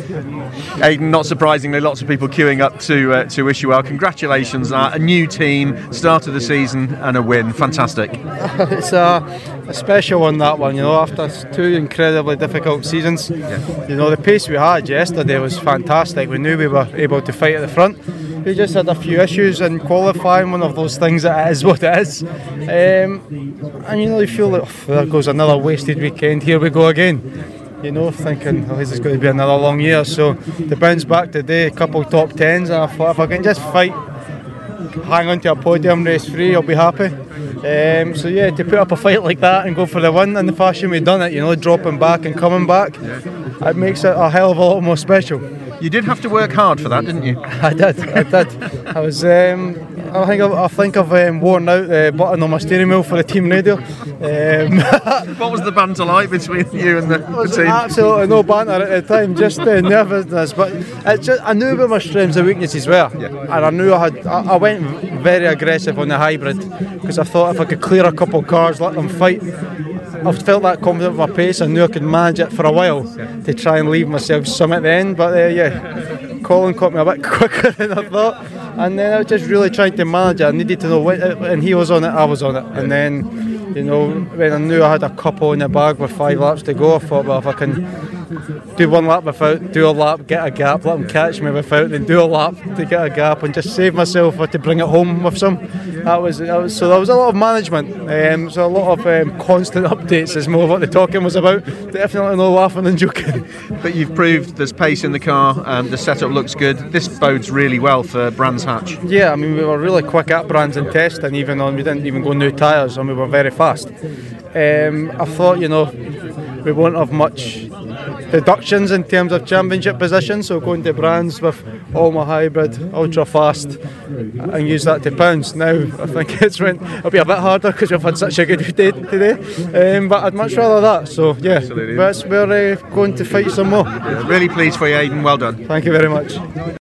Aidan, not surprisingly, lots of people queuing up to wish you well. Congratulations, a new team, start of the season and a win. Fantastic. It's a special one, that one, after 2 incredibly difficult seasons. Yeah. The pace we had yesterday was fantastic. We knew we were able to fight at the front. We just had a few issues in qualifying, one of those things that it is what it is. And you feel like, there goes another wasted weekend, here we go again. Thinking, this is going to be another long year. So to bounce back today, a couple of top 10s, and I thought if I can just fight, hang on to a podium, race 3, I'll be happy. To put up a fight like that and go for the win in the fashion we've done it, dropping back and coming back, it makes it a hell of a lot more special. You did have to work hard for that, didn't you? I did. I was. I think I've worn out the button on my steering wheel for the team radio. What was the banter like between you and the team? Absolutely no banter at the time, just nervousness. But I knew where my strengths and weaknesses were, and I knew I went very aggressive on the hybrid because I thought if I could clear a couple of cars, let them fight. I felt that confident with my pace. I knew I could manage it for a while to try and leave myself some at the end. But Colin caught me a bit quicker than I thought, and then I was just really trying to manage it. I needed to know when, and he was on it, I was on it, and then when I knew I had a couple in the bag with 5 laps to go, I thought, well, if I can do one lap without, do a lap, get a gap, let them catch me without, then do a lap to get a gap and just save myself or to bring it home with some. So there was a lot of management, so a lot of constant updates is more what the talking was about. Definitely no laughing and joking. But you've proved there's pace in the car, the setup looks good. This bodes really well for Brands Hatch. Yeah, we were really quick at Brands in testing, we didn't even go new tyres, and we were very fast. I thought, we won't have much deductions in terms of championship positions, so going to Brands with all my hybrid, ultra fast, and use that to pounce. Now I think it'll be a bit harder because we've had such a good day today, but I'd much rather that. So but we're going to fight some more. Really pleased for you, Aidan. Well done. Thank you very much.